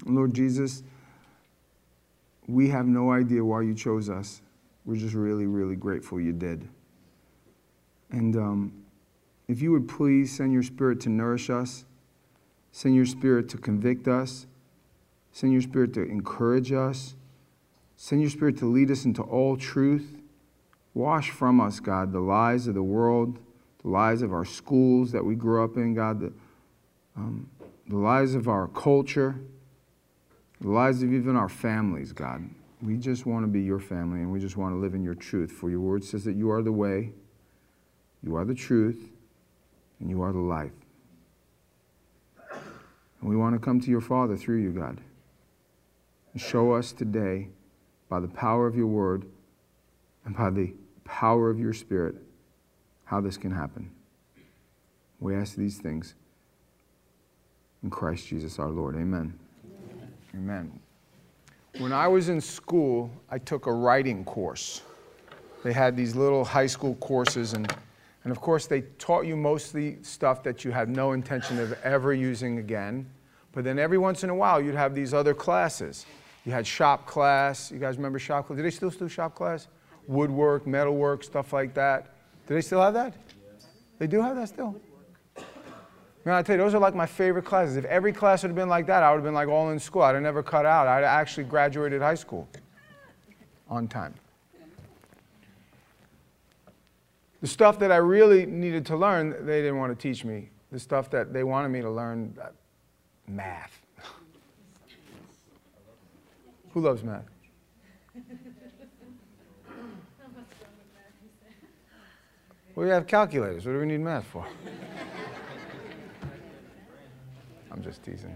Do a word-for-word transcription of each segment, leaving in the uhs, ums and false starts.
Lord Jesus, we have no idea why you chose us. We're just really, really grateful you did. And um, if you would please send your Spirit to nourish us, send your Spirit to convict us, send your Spirit to encourage us, send your Spirit to lead us into all truth. Wash from us, God, the lies of the world, the lies of our schools that we grew up in, God, the, um, the lies of our culture, the lies of even our families, God. We just want to be your family, and we just want to live in your truth. For your word says that you are the way, you are the truth, and you are the life. And we want to come to your Father through you, God. And show us today, by the power of your word and by the power of your Spirit, how this can happen. We ask these things in Christ Jesus our Lord. Amen. Amen. Amen. When I was in school, I took a writing course. They had these little high school courses, and, and of course they taught you mostly stuff that you had no intention of ever using again. But then every once in a while, you'd have these other classes. You had shop class. You guys remember shop class? Do they still do shop class? Woodwork, metalwork, stuff like that. Do they still have that? They do have that still? Man, I tell you, those are like my favorite classes. If every class would have been like that, I would have been like all in school. I'd have never cut out. I'd actually graduated high school on time. The stuff that I really needed to learn, they didn't want to teach me. The stuff that they wanted me to learn, uh, math. Who loves math? Well, we have calculators. What do we need math for? I'm just teasing.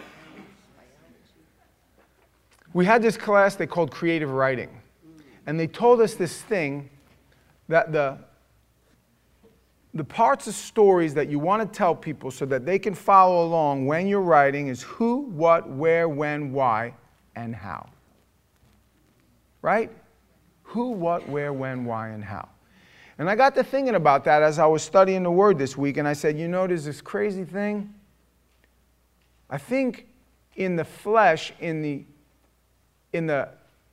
We had this class they called creative writing. And they told us this thing that the, the parts of stories that you want to tell people so that they can follow along when you're writing is who, what, where, when, why, and how. Right? Who, what, where, when, why, and how. And I got to thinking about that as I was studying the Word this week, and I said, you know, there's this crazy thing. I think in the flesh, in the, in the,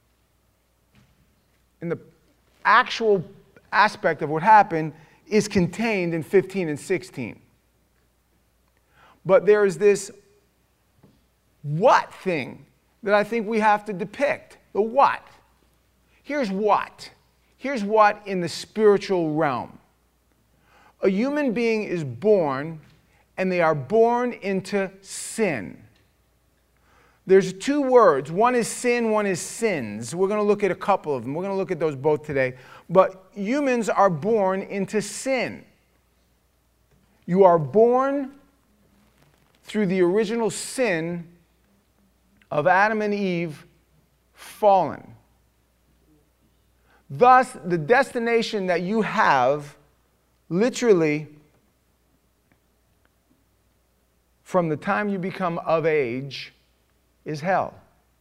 in the actual aspect of what happened is contained in fifteen and sixteen. But there's this what thing that I think we have to depict. The what. Here's what. Here's what in the spiritual realm. A human being is born, and they are born into sin. There's two words. One is sin, one is sins. We're going to look at a couple of them. We're going to look at those both today. But humans are born into sin. You are born through the original sin of Adam and Eve fallen. Thus, the destination that you have, literally, from the time you become of age, is hell.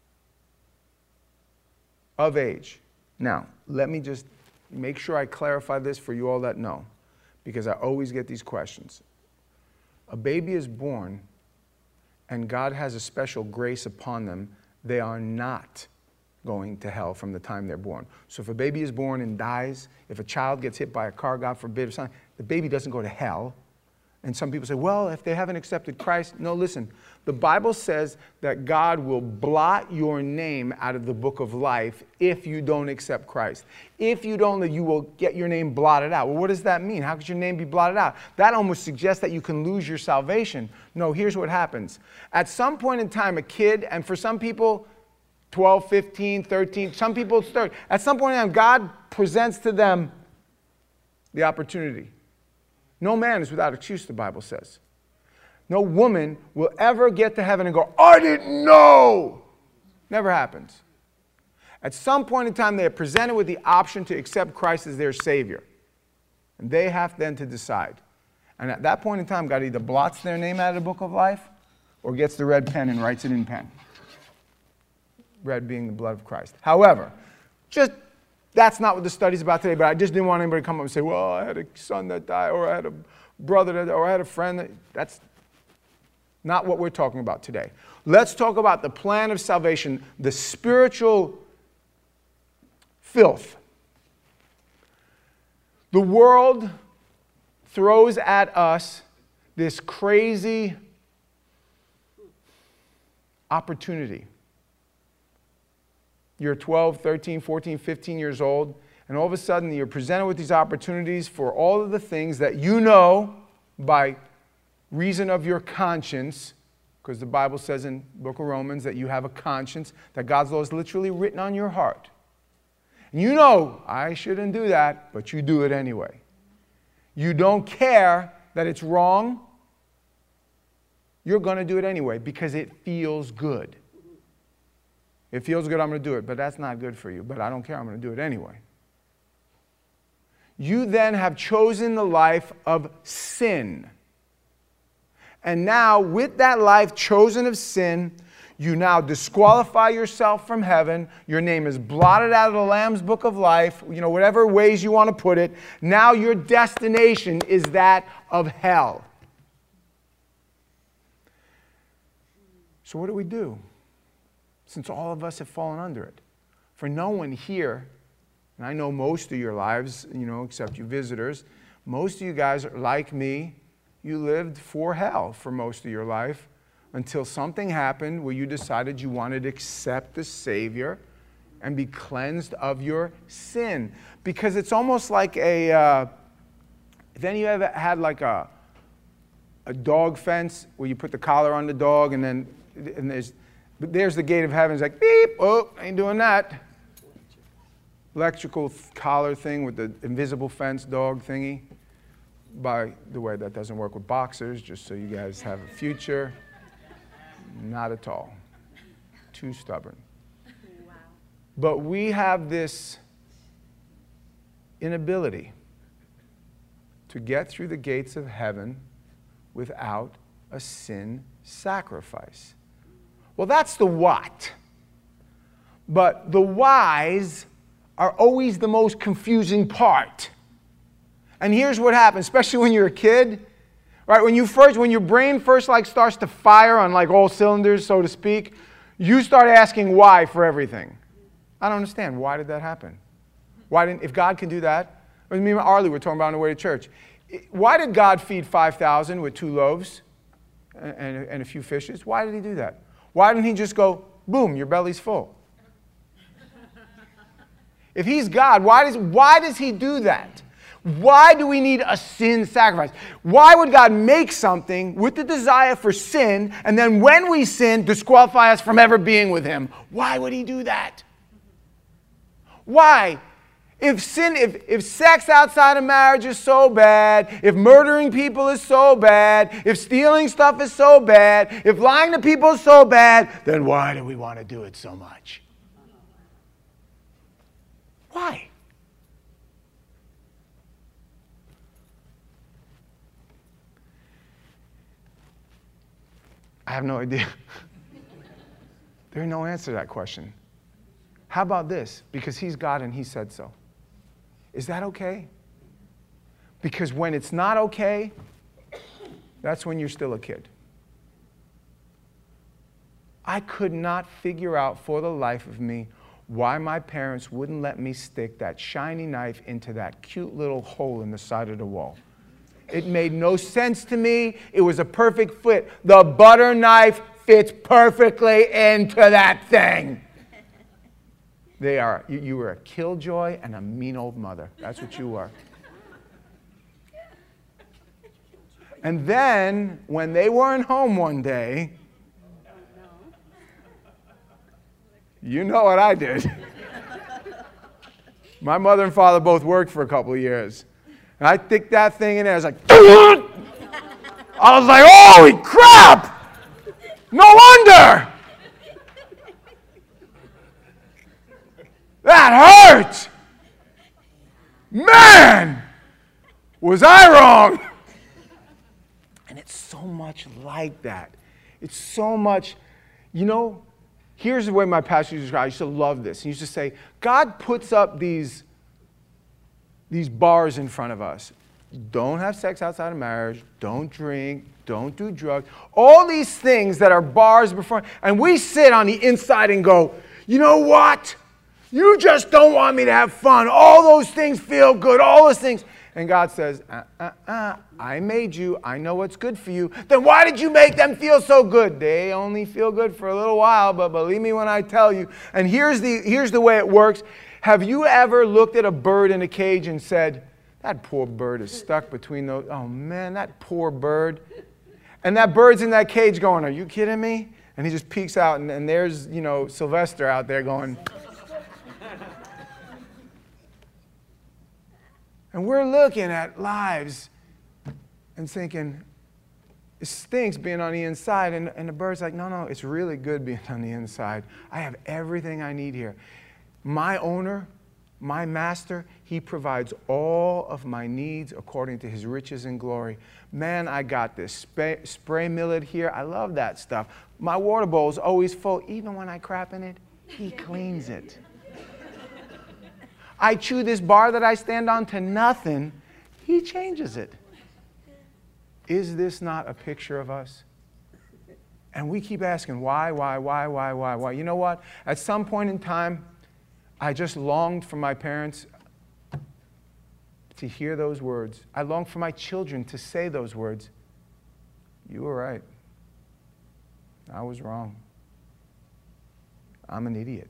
Of age. Now, let me just make sure I clarify this for you all that know, because I always get these questions. A baby is born, and God has a special grace upon them. They are not going to hell from the time they're born. So if a baby is born and dies, if a child gets hit by a car, God forbid, or something, the baby doesn't go to hell. And some people say, well, if they haven't accepted Christ. No, listen. The Bible says that God will blot your name out of the book of life if you don't accept Christ. If you don't, you will get your name blotted out. Well, what does that mean? How could your name be blotted out? That almost suggests that you can lose your salvation. No, here's what happens. At some point in time, a kid, and for some people, twelve, fifteen, thirteen, some people it's thirty. At some point in time, God presents to them the opportunity. No man is without excuse, the Bible says. No woman will ever get to heaven and go, I didn't know. Never happens. At some point in time, they are presented with the option to accept Christ as their Savior. And they have then to decide. And at that point in time, God either blots their name out of the book of life or gets the red pen and writes it in pen. Red being the blood of Christ. However, just that's not what the study's about today, but I just didn't want anybody to come up and say, well, I had a son that died, or I had a brother that, or I had a friend that, that's, Not what we're talking about today. Let's talk about the plan of salvation, the spiritual filth. The world throws at us this crazy opportunity. You're twelve, thirteen, fourteen, fifteen years old, and all of a sudden you're presented with these opportunities for all of the things that you know by reason of your conscience, because the Bible says in the book of Romans that you have a conscience, that God's law is literally written on your heart. And you know, I shouldn't do that, but you do it anyway. You don't care that it's wrong. You're going to do it anyway because it feels good. It feels good, I'm going to do it, but that's not good for you. But I don't care, I'm going to do it anyway. You then have chosen the life of sin. And now, with that life chosen of sin, you now disqualify yourself from heaven. Your name is blotted out of the Lamb's book of life, you know, whatever ways you want to put it. Now your destination is that of hell. So what do we do? Since all of us have fallen under it. For no one here, and I know most of your lives, you know, except you visitors, most of you guys are like me. You lived for hell for most of your life until something happened where you decided you wanted to accept the Savior and be cleansed of your sin. Because it's almost like a, uh, if any of you ever had like a, a dog fence where you put the collar on the dog and then and there's, there's the gate of heaven. It's like, beep, oh, ain't doing that. Electrical collar thing with the invisible fence dog thingy. By the way, that doesn't work with boxers, just so you guys have a future. Not at all. Too stubborn. Wow. But we have this inability to get through the gates of heaven without a sin sacrifice. Well, that's the what. But the whys are always the most confusing part. And here's what happens, especially when you're a kid, right? When you first, when your brain first like starts to fire on like all cylinders, so to speak, you start asking why for everything. I don't understand. Why did that happen? Why didn't, if God can do that, me and Arlie were talking about on the way to church. Why did God feed five thousand with two loaves and, and, and a few fishes? Why did he do that? Why didn't he just go, boom, your belly's full? If he's God, why does, why does he do that? Why do we need a sin sacrifice? Why would God make something with the desire for sin, and then when we sin, disqualify us from ever being with him? Why would he do that? Why? If sin, if, if sex outside of marriage is so bad, if murdering people is so bad, if stealing stuff is so bad, if lying to people is so bad, then why do we want to do it so much? Why? I have no idea. There's no answer to that question. How about this? Because he's God and he said so. Is that okay? Because when it's not okay, that's when you're still a kid. I could not figure out for the life of me why my parents wouldn't let me stick that shiny knife into that cute little hole in the side of the wall. It made no sense to me. It was a perfect fit. The butter knife fits perfectly into that thing. They are, you, you were a killjoy and a mean old mother. That's what you were. And then, when they weren't home one day, you know what I did. My mother and father both worked for a couple of years. And I stick that thing in there. I was like, I was like, holy crap! No wonder! That hurt! Man! Was I wrong? And it's so much like that. It's so much, you know, here's the way my pastor used to describe it. I used to love this. He used to say, God puts up these, these bars in front of us. don't have sex outside of marriage, don't drink, don't do drugs. All these things that are bars before, and we sit on the inside and go, you know what? You just don't want me to have fun. All those things feel good, all those things. And God says, uh, uh, uh, I made you. I know what's good for you. Then why did you make them feel so good? They only feel good for a little while, but believe me when I tell you. And here's the, here's the way it works. Have you ever looked at a bird in a cage and said, that poor bird is stuck between those, oh man, that poor bird. And that bird's in that cage going, are you kidding me? And he just peeks out, and, and there's, you know, Sylvester out there going. And we're looking at lives and thinking, it stinks being on the inside. And, and the bird's like, no, no, it's really good being on the inside. I have everything I need here. My owner, my master, he provides all of my needs according to his riches and glory. Man, I got this spray, spray millet here. I love that stuff. My water bowl is always full. Even when I crap in it, he cleans it. I chew this bar that I stand on to nothing. He changes it. Is this not a picture of us? And we keep asking, why, why, why, why, why, why? You know what? At some point in time, I just longed for my parents to hear those words. I longed for my children to say those words. You were right. I was wrong. I'm an idiot.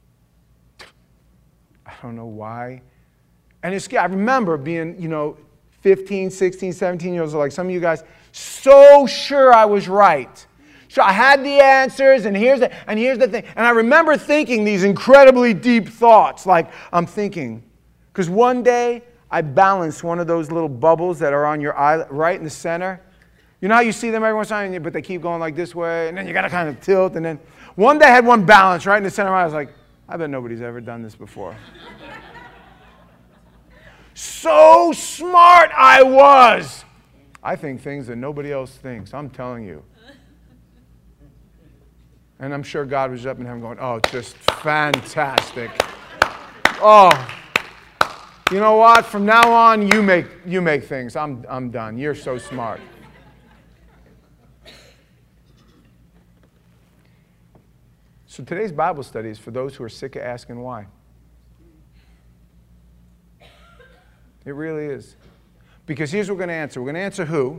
I don't know why. And it's, I remember being, you know, fifteen, sixteen, seventeen years old, like some of you guys, so sure I was right. So I had the answers, and here's the, and here's the thing. And I remember thinking these incredibly deep thoughts, like I'm thinking, because one day I balanced one of those little bubbles that are on your eye, right in the center. You know how you see them every once in a while, but they keep going like this way, and then you got to kind of tilt, and then one day I had one balance right in the center of my eye. I was like, I bet nobody's ever done this before. So smart I was. I think things that nobody else thinks. I'm telling you. And I'm sure God was up in heaven going, oh, just fantastic. Oh, you know what? From now on, you make, you make things. I'm, I'm done. You're so smart. So today's Bible study is for those who are sick of asking why. It really is. Because here's what we're going to answer. We're going to answer who?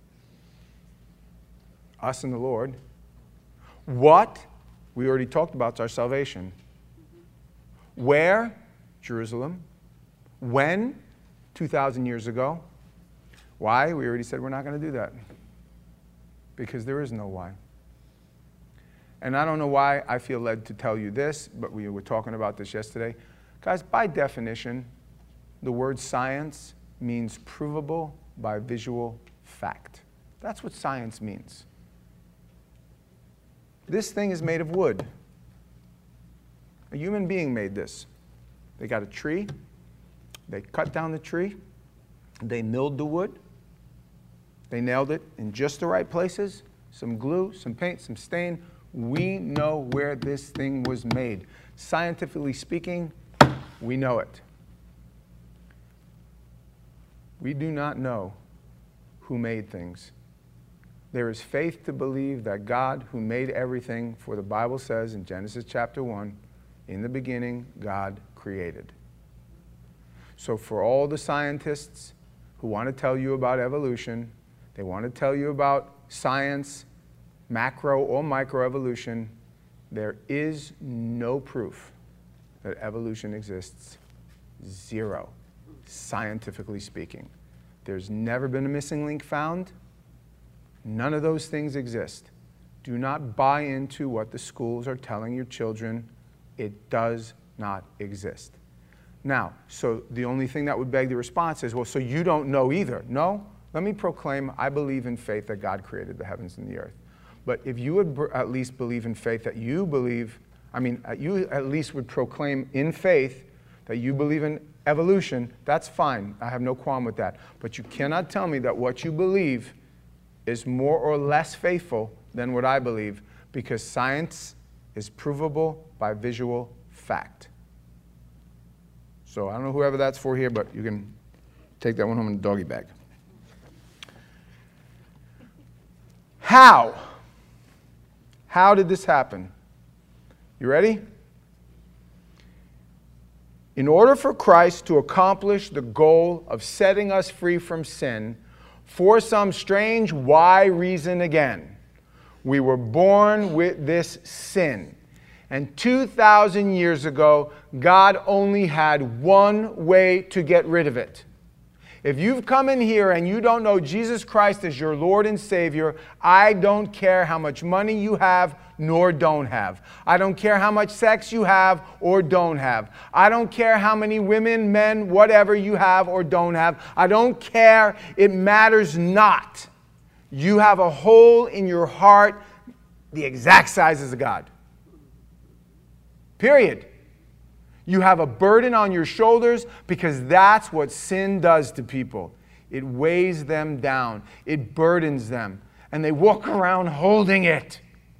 Us and the Lord. What? We already talked about, it's our salvation. Where? Jerusalem. When? two thousand years ago. Why? We already said we're not going to do that. Because there is no why. And I don't know why I feel led to tell you this, but we were talking about this yesterday. Guys, by definition, the word science means provable by visual fact. That's what science means. This thing is made of wood. A human being made this. They got a tree. They cut down the tree. They milled the wood. They nailed it in just the right places. Some glue, some paint, some stain. We know where this thing was made. Scientifically speaking, we know it. We do not know who made things. There is faith to believe that God, who made everything, for the Bible says in Genesis chapter one, in the beginning, God created. So for all the scientists who want to tell you about evolution, they want to tell you about science, macro or microevolution, there is no proof that evolution exists. Zero, scientifically speaking. There's never been a missing link found. None of those things exist. Do not buy into what the schools are telling your children. It does not exist. Now, so the only thing that would beg the response is, well, so you don't know either. No, let me proclaim, I believe in faith that God created the heavens and the earth. But if you would at least believe in faith that you believe, I mean, you at least would proclaim in faith that you believe in evolution, that's fine. I have no qualm with that. But you cannot tell me that what you believe is more or less faithful than what I believe, because science is provable by visual fact. So I don't know whoever that's for here, but you can Take that one home in the doggy bag. How? How did this happen? You ready? In order for Christ to accomplish the goal of setting us free from sin, for some strange why reason again, we were born with this sin. And two thousand years ago, God only had one way to get rid of it. If you've come in here and you don't know Jesus Christ as your Lord and Savior, I don't care how much money you have nor don't have. I don't care how much sex you have or don't have. I don't care how many women, men, whatever you have or don't have. I don't care. It matters not. You have a hole in your heart the exact size as a God. Period. You have a burden on your shoulders because that's what sin does to people. It weighs them down. It burdens them. And they walk around holding it.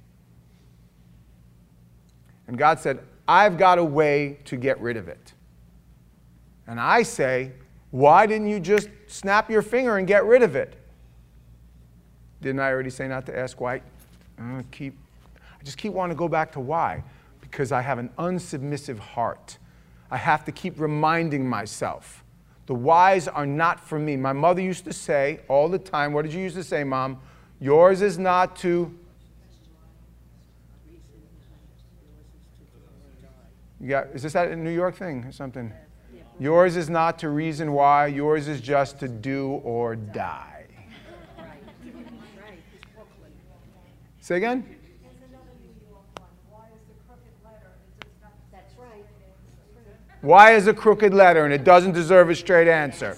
And God said, I've got a way to get rid of it. And I say, why didn't you just snap your finger and get rid of it? Didn't I already say not to ask why? I, keep, I just keep wanting to go back to why. Because I have an unsubmissive heart. I have to keep reminding myself. The whys are not for me. My mother used to say all the time, what did you used to say, Mom? Yours is not to... You got, is this that New York thing or something? Yours is not to reason why. Yours is just to do or die. Say again? Why is a crooked letter and it doesn't deserve a straight answer?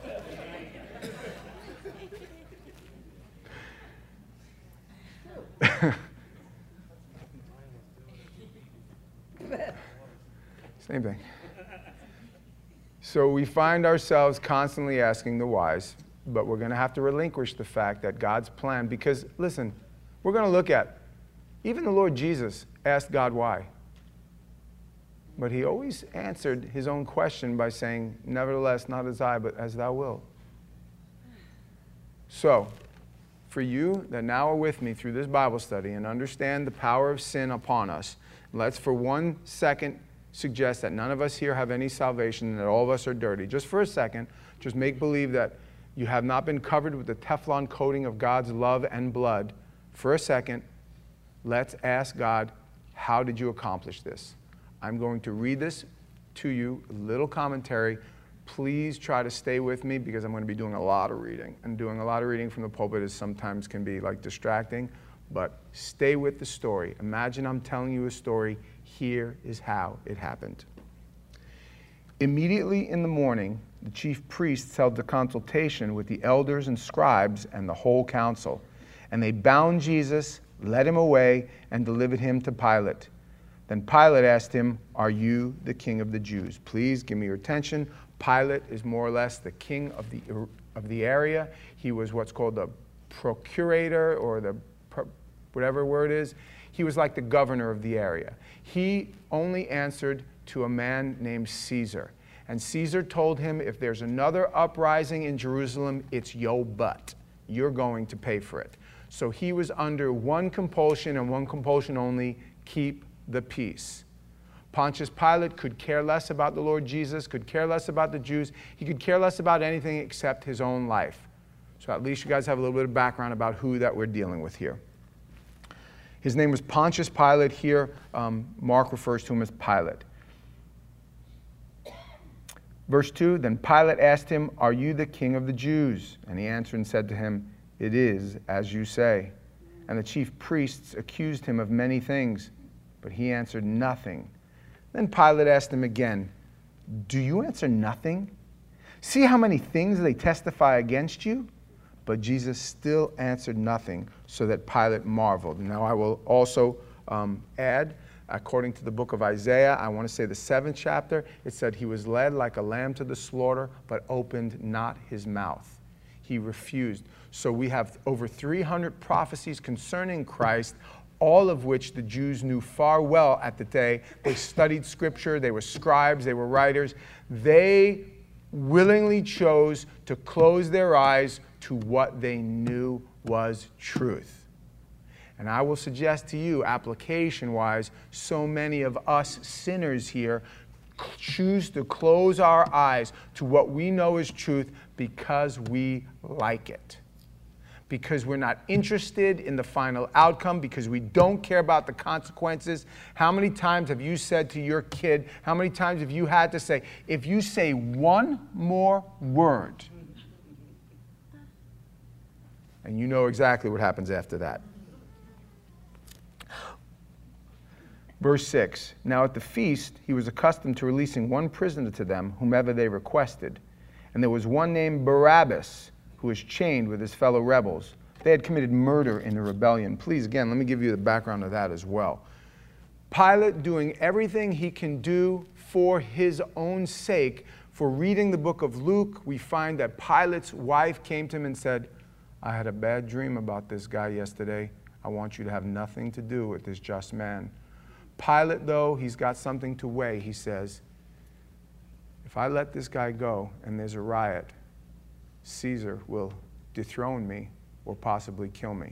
Same thing. So we find ourselves constantly asking the whys, but we're going to have to relinquish the fact that God's plan, because, listen, we're going to look at, even the Lord Jesus asked God why. But he always answered his own question by saying, nevertheless, not as I, but as thou wilt. So, for you that now are with me through this Bible study and understand the power of sin upon us, let's for one second suggest that none of us here have any salvation and that all of us are dirty. Just for a second, just make believe that you have not been covered with the Teflon coating of God's love and blood. For a second, let's ask God, how did you accomplish this? I'm going to read this to you, a little commentary. Please try to stay with me because I'm going to be doing a lot of reading. And doing a lot of reading from the pulpit is sometimes can be like distracting, but stay with the story. Imagine I'm telling you a story. Here is how it happened. Immediately in the morning, the chief priests held a consultation with the elders and scribes and the whole council. And they bound Jesus, led him away, and delivered him to Pilate. Then Pilate asked him, are you the king of the Jews? Please give me your attention. Pilate is more or less the king of the, of the area. He was what's called the procurator or the whatever word is. He was like the governor of the area. He only answered to a man named Caesar. And Caesar told him, if there's another uprising in Jerusalem, it's yo butt. You're going to pay for it. So he was under one compulsion and one compulsion only, keep the peace. Pontius Pilate could care less about the Lord Jesus, could care less about the Jews. He could care less about anything except his own life. So at least you guys have a little bit of background about who that we're dealing with here. His name was Pontius Pilate. Here, um, Mark refers to him as Pilate. Verse two, then Pilate asked him, are you the king of the Jews? And he answered and said to him, it is as you say. And the chief priests accused him of many things. But he answered nothing. Then Pilate asked him again, do you answer nothing? See how many things they testify against you? But Jesus still answered nothing, so that Pilate marveled. Now I will also um, add, according to the book of Isaiah, I want to say the seventh chapter, it said he was led like a lamb to the slaughter, but opened not his mouth. He refused. So we have over three hundred prophecies concerning Christ, all of which the Jews knew far well at the day. They studied Scripture. They were scribes. They were writers. They willingly chose to close their eyes to what they knew was truth. And I will suggest to you, application-wise, so many of us sinners here choose to close our eyes to what we know is truth because we like it. Because we're not interested in the final outcome, because we don't care about the consequences. How many times have you said to your kid, how many times have you had to say, if you say one more word, and you know exactly what happens after that. Verse six, now at the feast, he was accustomed to releasing one prisoner to them, whomever they requested. And there was one named Barabbas, who was chained with his fellow rebels. They had committed murder in the rebellion. Please, again, let me give you the background of that as well. Pilate doing everything he can do for his own sake. For reading the book of Luke, we find that Pilate's wife came to him and said, I had a bad dream about this guy yesterday. I want you to have nothing to do with this just man. Pilate, though, he's got something to weigh. He says, if I let this guy go and there's a riot, Caesar will dethrone me or possibly kill me.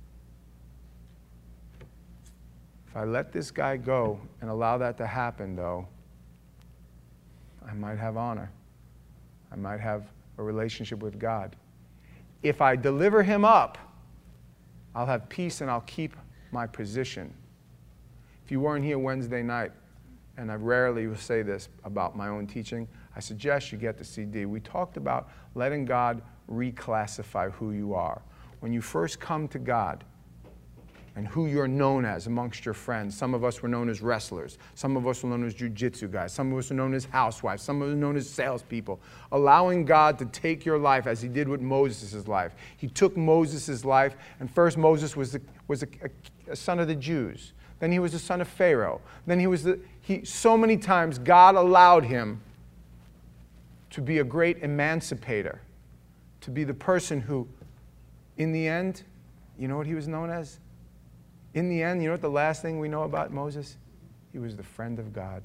If I let this guy go and allow that to happen, though, I might have honor. I might have a relationship with God. If I deliver him up, I'll have peace and I'll keep my position. If you weren't here Wednesday night, and I rarely will say this about my own teaching, I suggest you get the C D. We talked about letting God reclassify who you are. When you first come to God and who you're known as amongst your friends, some of us were known as wrestlers, some of us were known as jiu-jitsu guys, some of us were known as housewives, some of us were known as salespeople. Allowing God to take your life as he did with Moses' life. He took Moses' life, and first Moses was, the, was a, a, a son of the Jews. Then he was the son of Pharaoh. Then he was the, he, so many times God allowed him to be a great emancipator, to be the person who, in the end, you know what he was known as? In the end, you know what the last thing we know about Moses? He was the friend of God.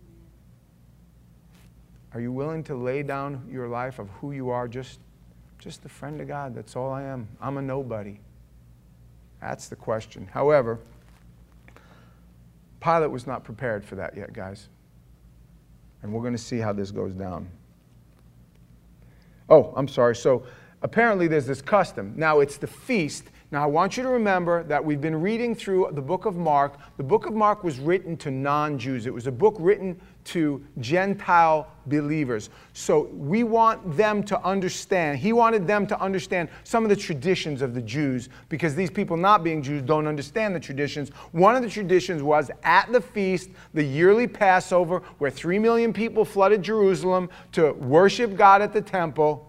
Are you willing to lay down your life of who you are, just, just the friend of God? That's all I am. I'm a nobody. That's the question. However, Pilate was not prepared for that yet, guys. And we're going to see how this goes down. Oh, I'm sorry. So apparently there's this custom. Now it's the feast. Now I want you to remember that we've been reading through the book of Mark. The book of Mark was written to non-Jews. It was a book written to Gentile believers. So we want them to understand. He wanted them to understand some of the traditions of the Jews, because these people not being Jews don't understand the traditions. One of the traditions was at the feast, the yearly Passover, where three million people flooded Jerusalem to worship God at the temple.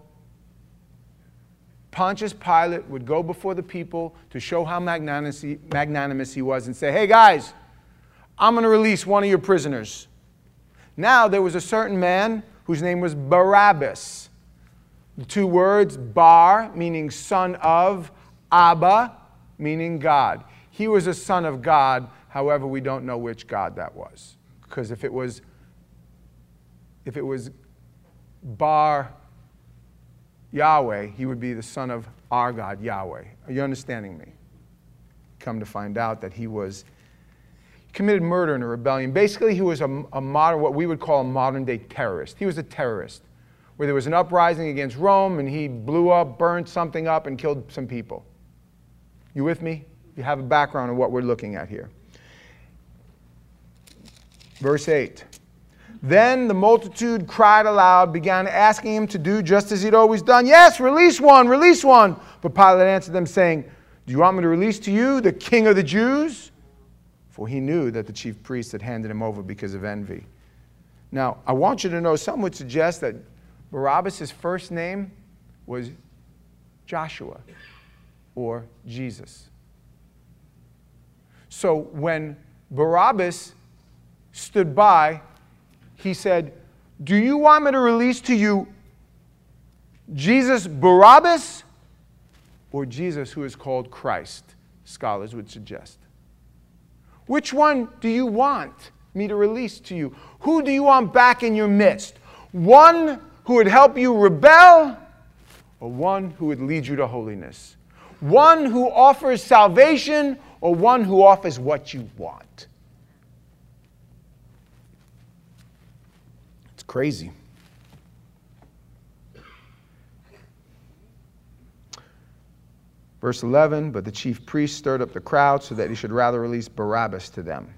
Pontius Pilate would go before the people to show how magnanimous he, magnanimous he was and say, hey guys, I'm going to release one of your prisoners. Now there was a certain man whose name was Barabbas. The two words, Bar, meaning son of, Abba, meaning God. He was a son of God, however, we don't know which God that was. Because if it was, if it was Bar Yahweh, he would be the son of our God, Yahweh. Are you understanding me? Come to find out that he was he committed murder in a rebellion. Basically, he was a, a modern, what we would call a modern-day terrorist. He was a terrorist, where there was an uprising against Rome, and he blew up, burned something up, and killed some people. You with me? You have a background of what we're looking at here. Verse eight. Then the multitude cried aloud, began asking him to do just as he'd always done. Yes, release one, release one. But Pilate answered them, saying, do you want me to release to you the king of the Jews? For he knew that the chief priests had handed him over because of envy. Now, I want you to know, some would suggest that Barabbas' first name was Joshua or Jesus. So when Barabbas stood by, he said, do you want me to release to you Jesus Barabbas or Jesus who is called Christ? Scholars would suggest. Which one do you want me to release to you? Who do you want back in your midst? One who would help you rebel, or one who would lead you to holiness? One who offers salvation, or one who offers what you want? It's crazy. Verse eleven, but the chief priest stirred up the crowd so that he should rather release Barabbas to them.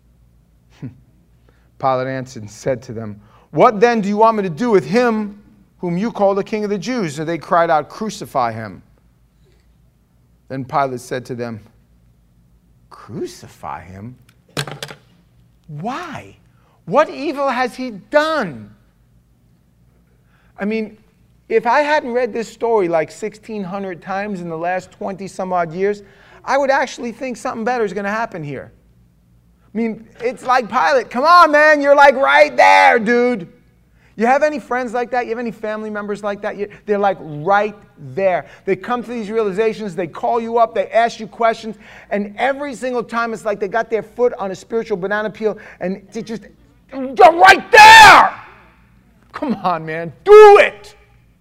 Pilate answered and said to them, what then do you want me to do with him whom you call the King of the Jews? So they cried out, crucify him. Then Pilate said to them, crucify him? Why? What evil has he done? I mean, if I hadn't read this story like sixteen hundred times in the last twenty some odd years, I would actually think something better is going to happen here. I mean, it's like Pilate. Come on, man. You're like right there, dude. You have any friends like that? You have any family members like that? They're like right there. They come to these realizations. They call you up. They ask you questions. And every single time it's like they got their foot on a spiritual banana peel and they just, you're right there. Come on, man. Do it.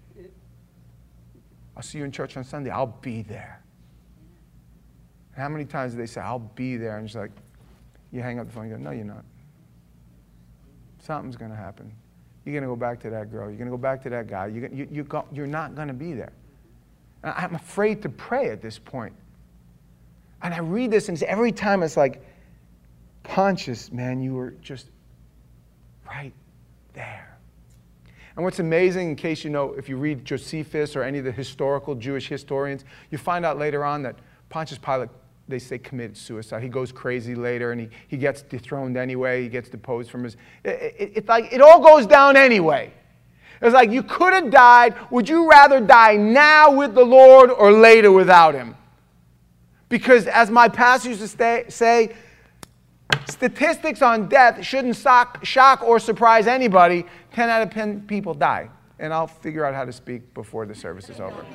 I'll see you in church on Sunday. I'll be there. And how many times do they say, I'll be there? And it's like, you hang up the phone and go, no, you're not. Something's going to happen. You're going to go back to that girl. You're going to go back to that guy. You're, you, you go, you're not going to be there. And I'm afraid to pray at this point. And I read this, and every time it's like, Pontius, man, you were just right there. And what's amazing, in case you know, if you read Josephus or any of the historical Jewish historians, you find out later on that Pontius Pilate, they say, committed suicide. He goes crazy later, and he, he gets dethroned anyway. He gets deposed from his... It, it, it's like, it all goes down anyway. It's like, you could have died. Would you rather die now with the Lord or later without him? Because as my pastor used to stay, say, statistics on death shouldn't shock, shock or surprise anybody. ten out of ten people die. And I'll figure out how to speak before the service is over.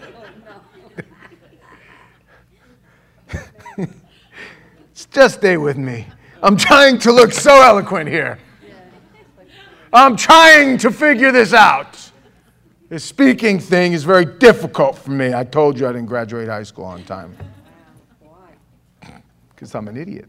Just stay with me. I'm trying to look so eloquent here. I'm trying to figure this out. This speaking thing is very difficult for me. I told you I didn't graduate high school on time. Why? Because I'm an idiot.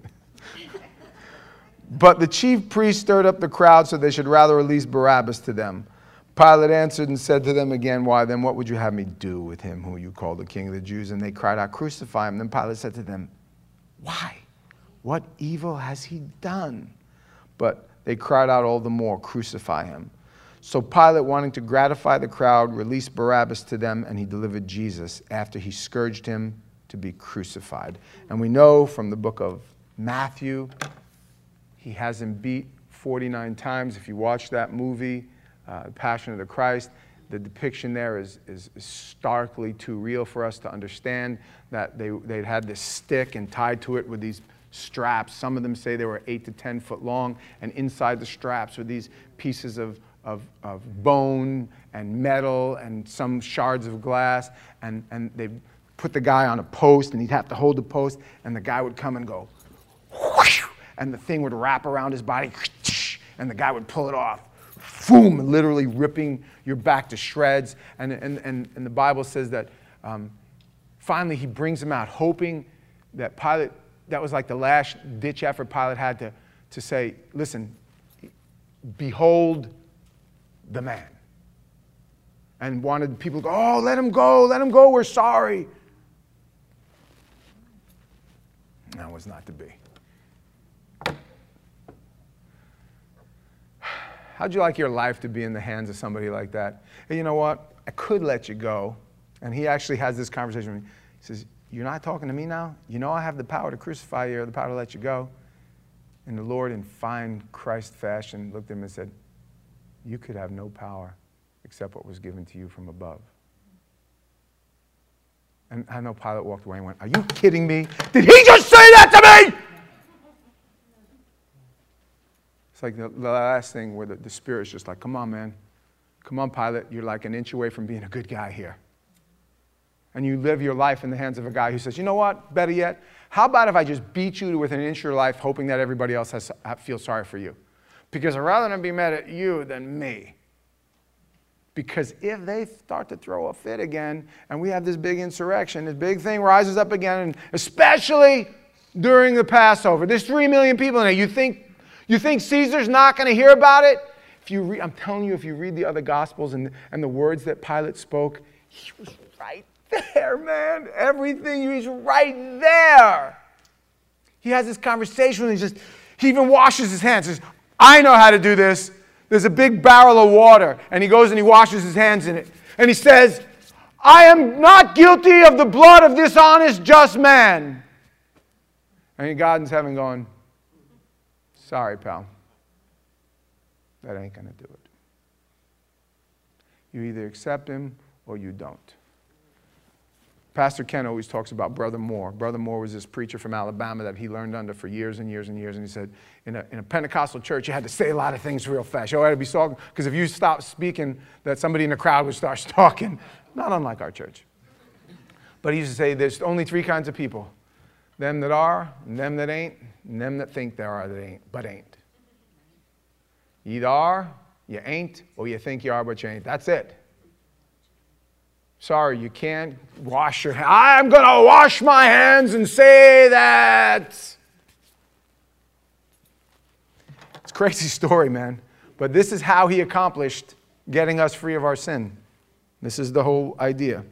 But the chief priest stirred up the crowd so they should rather release Barabbas to them. Pilate answered and said to them again, why then, what would you have me do with him who you call the King of the Jews? And they cried out, crucify him. Then Pilate said to them, why? What evil has he done? But they cried out all the more, crucify him. So Pilate, wanting to gratify the crowd, released Barabbas to them, and he delivered Jesus after he scourged him to be crucified. And we know from the book of Matthew, he has him beat forty-nine times. If you watch that movie, uh, Passion of the Christ, the depiction there is, is, is starkly too real for us to understand that they, they'd had this stick and tied to it with these straps. Some of them say they were eight to ten foot long, and inside the straps were these pieces of, of, of bone and metal and some shards of glass, and, and they put the guy on a post, and he'd have to hold the post, and the guy would come and go, whoosh, and the thing would wrap around his body, and the guy would pull it off. Boom, literally ripping your back to shreds. And, and, and, and the Bible says that um, finally he brings him out, hoping that Pilate, that was like the last ditch effort Pilate had to, to say, listen, behold the man. And wanted people to go, oh, let him go, let him go, we're sorry. That was not to be. How'd you like your life to be in the hands of somebody like that? And you know what? I could let you go. And he actually has this conversation with me. He says, you're not talking to me now? You know I have the power to crucify you or the power to let you go. And the Lord, in fine Christ fashion, looked at him and said, you could have no power except what was given to you from above. And I know Pilate walked away and went, are you kidding me? Did he just say that to me? It's like the, the last thing where the, the Spirit's just like, come on, man. Come on, Pilate. You're like an inch away from being a good guy here. And you live your life in the hands of a guy who says, you know what? Better yet, how about if I just beat you within an inch of your life, hoping that everybody else has feels sorry for you? Because I'd rather than be mad at you than me. Because if they start to throw a fit again, and we have this big insurrection, this big thing rises up again, and especially during the Passover, there's three million people in it. You think, you think Caesar's not going to hear about it? If you read, I'm telling you, if you read the other Gospels and, and the words that Pilate spoke, he was right there, man. Everything, he's right there. He has this conversation and he just, he even washes his hands. He says, I know how to do this. There's a big barrel of water. And he goes and he washes his hands in it. And he says, I am not guilty of the blood of this honest, just man. And God in heaven going, sorry, pal. That ain't going to do it. You either accept him or you don't. Pastor Ken always talks about Brother Moore. Brother Moore was this preacher from Alabama that he learned under for years and years and years. And he said, in a, in a Pentecostal church, you had to say a lot of things real fast. You had to be talking, because if you stopped speaking, that somebody in the crowd would start talking. Not unlike our church. But he used to say, there's only three kinds of people. Them that are, and them that ain't, and them that think they are that ain't, but ain't. You either are, you ain't, or you think you are, but you ain't. That's it. Sorry, you can't wash your hands. I'm going to wash my hands and say that. It's a crazy story, man. But this is how he accomplished getting us free of our sin. This is the whole idea.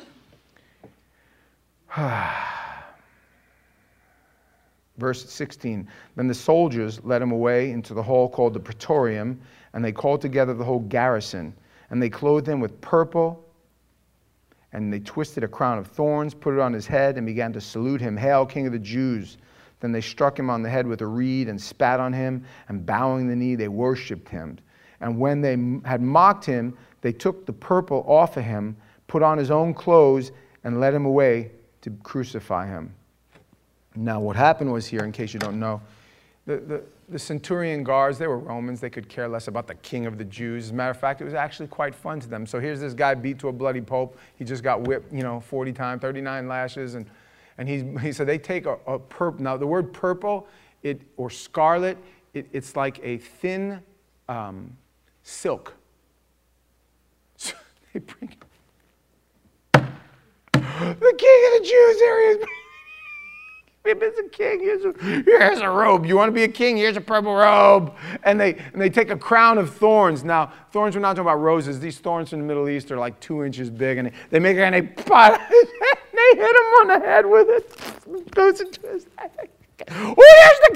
Verse sixteen, then the soldiers led him away into the hall called the Praetorium, and they called together the whole garrison, and they clothed him with purple, and they twisted a crown of thorns, put it on his head, and began to salute him, Hail, King of the Jews. Then they struck him on the head with a reed and spat on him, and bowing the knee, they worshipped him. And when they had mocked him, they took the purple off of him, put on his own clothes, and led him away to crucify him. Now, what happened was here, in case you don't know, the, the, the centurion guards, they were Romans. They could care less about the king of the Jews. As a matter of fact, it was actually quite fun to them. So here's this guy beat to a bloody pulp. He just got whipped, you know, forty times, thirty-nine lashes. And, and he, he said they take a, a purple. Now, the word purple it, or scarlet, it, it's like a thin um, silk. So they bring the king of the Jews, there he is. Him as a king. Here's a, here's a robe. You want to be a king? Here's a purple robe. And they and they take a crown of thorns. Now, thorns, we're not talking about roses. These thorns in the Middle East are like two inches big. And they, they make it and they pot his head. They hit him on the head with it. It goes into his head. Oh, here's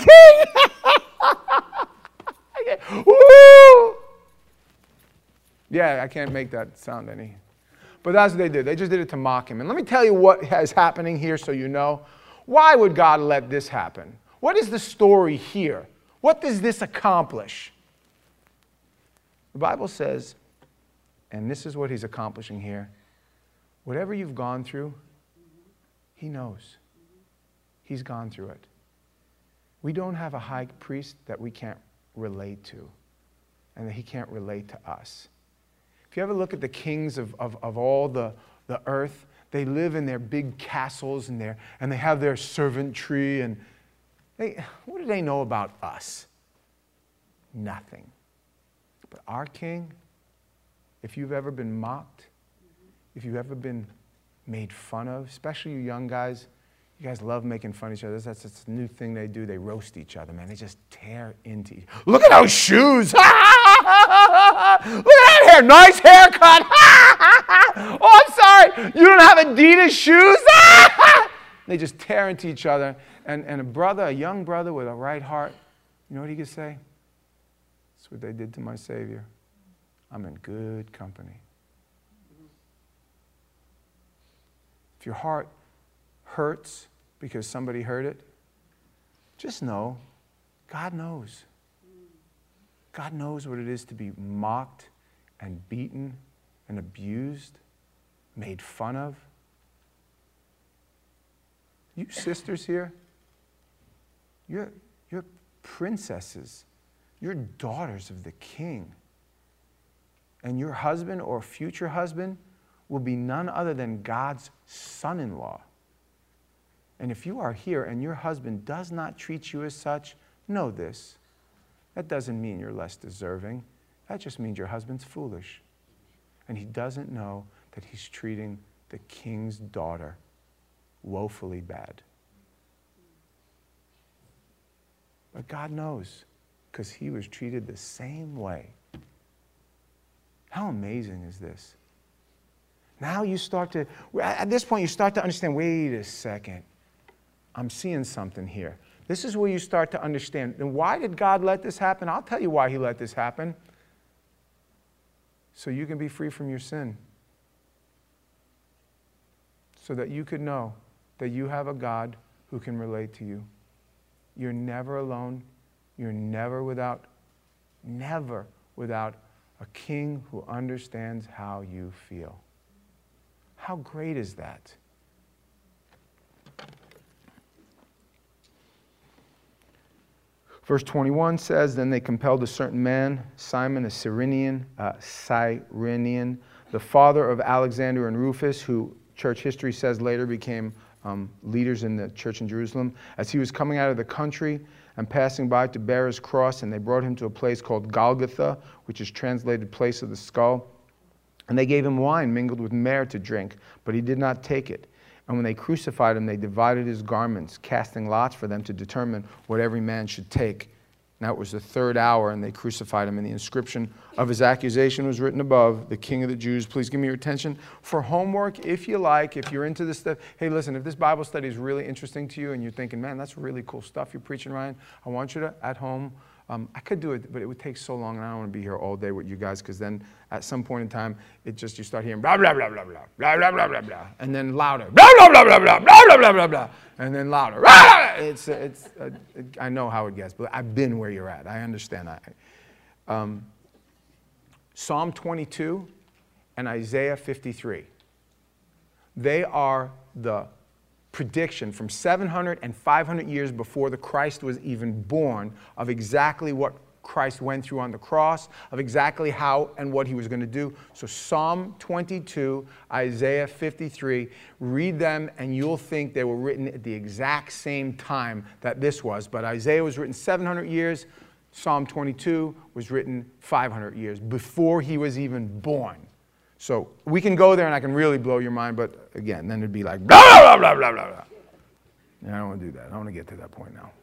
the king. Woo! Yeah, I can't make that sound any. But that's what they did. They just did it to mock him. And let me tell you what is happening here so you know. Why would God let this happen? What is the story here? What does this accomplish? The Bible says, and this is what he's accomplishing here, whatever you've gone through, he knows. He's gone through it. We don't have a high priest that we can't relate to and that he can't relate to us. If you ever look at the kings of, of, of all the, the earth, they live in their big castles and, their, and they have their servantry. And they, what do they know about us? Nothing. But our king, if you've ever been mocked, if you've ever been made fun of, especially you young guys, you guys love making fun of each other. That's, that's a new thing they do. They roast each other, man. They just tear into each other. Look at those shoes. Look at that hair. Nice haircut. Oh, I'm sorry. You don't have Adidas shoes? They just tear into each other. And, and a brother, a young brother with a right heart, you know what he could say? That's what they did to my Savior. I'm in good company. If your heart hurts because somebody hurt it, just know God knows. God knows what it is to be mocked and beaten and abused, made fun of. You sisters here, you're, you're princesses. You're daughters of the king. And your husband or future husband will be none other than God's son-in-law. And if you are here and your husband does not treat you as such, know this. That doesn't mean you're less deserving. That just means your husband's foolish. And he doesn't know that he's treating the king's daughter woefully bad. But God knows, because he was treated the same way. How amazing is this? Now you start to, at this point, you start to understand, wait a second, I'm seeing something here. This is where you start to understand. And why did God let this happen? I'll tell you why he let this happen. So you can be free from your sin. So that you could know that you have a God who can relate to you. You're never alone. You're never without, never without a king who understands how you feel. How great is that? Verse twenty-one says, then they compelled a certain man, Simon, a Cyrenian, uh, Cyrenian, the father of Alexander and Rufus, who church history says later became um, leaders in the church in Jerusalem, as he was coming out of the country and passing by to bear his cross, and they brought him to a place called Golgotha, which is translated place of the skull. And they gave him wine mingled with myrrh to drink, but he did not take it. And when they crucified him, they divided his garments, casting lots for them to determine what every man should take. Now it was the third hour, and they crucified him. And the inscription of his accusation was written above, the King of the Jews. Please give me your attention. For homework, if you like, if you're into this stuff, hey, listen, if this Bible study is really interesting to you and you're thinking, man, that's really cool stuff you're preaching, Ryan, I want you to, at home, Um, I could do it, but it would take so long, and I don't want to be here all day with you guys, because then at some point in time, it just, you start hearing blah, blah, blah, blah, blah, blah, blah, blah, blah, blah, and then louder, blah, blah, blah, blah, blah, blah, blah, blah, blah, blah, and then louder. Blah! It's, it's, uh, it, I know how it gets, but I've been where you're at. I understand that. Um, Psalm twenty-two and Isaiah fifty-three. They are the prediction from seven hundred and five hundred years before the Christ was even born of exactly what Christ went through on the cross, of exactly how and what he was going to do. So Psalm twenty-two, Isaiah fifty-three, read them and you'll think they were written at the exact same time that this was. But Isaiah was written seven hundred years. Psalm twenty-two was written five hundred years before he was even born. So we can go there and I can really blow your mind, but again, then it'd be like blah, blah, blah, blah, blah, blah. And I don't want to do that. I want to get to that point now.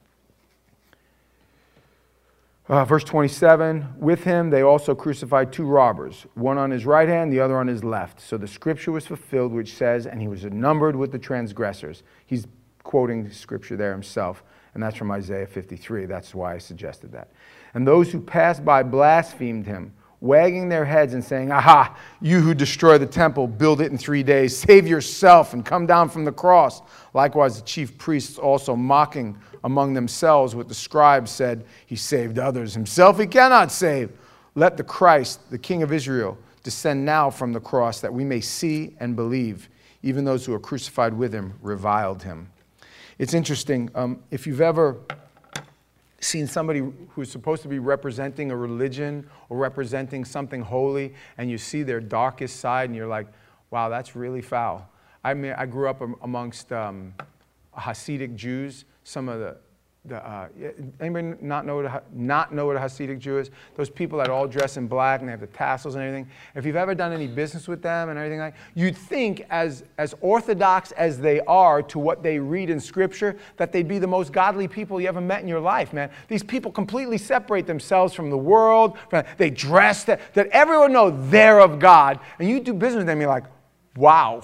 Uh, verse twenty-seven, with him they also crucified two robbers, one on his right hand, the other on his left. So the scripture was fulfilled, which says, and he was numbered with the transgressors. He's quoting scripture there himself, and that's from Isaiah fifty-three. That's why I suggested that. And those who passed by blasphemed him, wagging their heads and saying, aha, you who destroy the temple, build it in three days. Save yourself and come down from the cross. Likewise, the chief priests also mocking among themselves with the scribes said, he saved others. Himself he cannot save. Let the Christ, the King of Israel, descend now from the cross that we may see and believe. Even those who are crucified with him reviled him. It's interesting. Um, if you've ever seen somebody who's supposed to be representing a religion or representing something holy, and you see their darkest side, and you're like, wow, that's really foul. I mean, I grew up amongst um, Hasidic Jews. Some of the, the uh, anybody not know, what a, not know what a Hasidic Jew is? Those people that all dress in black and they have the tassels and everything. If you've ever done any business with them and everything like that, you'd think as, as orthodox as they are to what they read in Scripture, that they'd be the most godly people you ever met in your life, man. These people completely separate themselves from the world. From, they dress that, that everyone knows they're of God. And you do business with them, you're like, wow.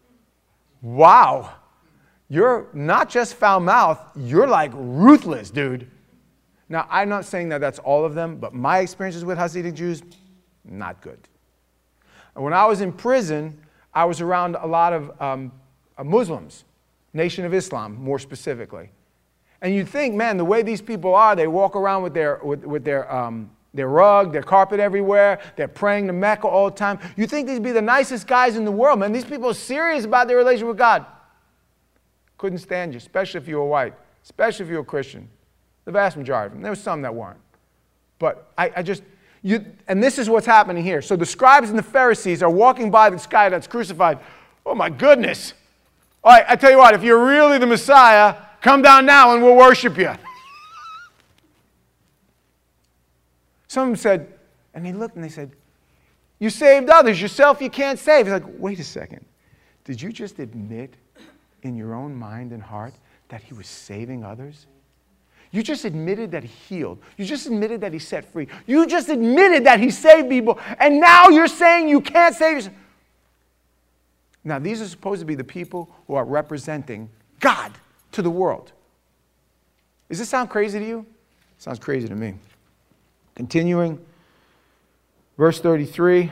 Wow. You're not just foul-mouthed, you're like ruthless, dude. Now, I'm not saying that that's all of them, but my experiences with Hasidic Jews, not good. And when I was in prison, I was around a lot of um, Muslims, Nation of Islam, more specifically. And you'd think, man, the way these people are, they walk around with their, with, with their, um, their rug, their carpet everywhere, they're praying to Mecca all the time. You'd think they'd be the nicest guys in the world, man. These people are serious about their relationship with God. Couldn't stand you, especially if you were white, especially if you were Christian. The vast majority of them. There were some that weren't. But I, I just, you, and this is what's happening here. So the scribes and the Pharisees are walking by this guy that's crucified. Oh my goodness. All right, I tell you what, if you're really the Messiah, come down now and we'll worship you. Some of them said, and they looked and they said, You saved others. Yourself you can't save. He's like, wait a second. Did you just admit in your own mind and heart that he was saving others? You just admitted that he healed. You just admitted that he set free. You just admitted that he saved people. And now you're saying you can't save yourself. Now, these are supposed to be the people who are representing God to the world. Does this sound crazy to you? It sounds crazy to me. Continuing, verse thirty-three.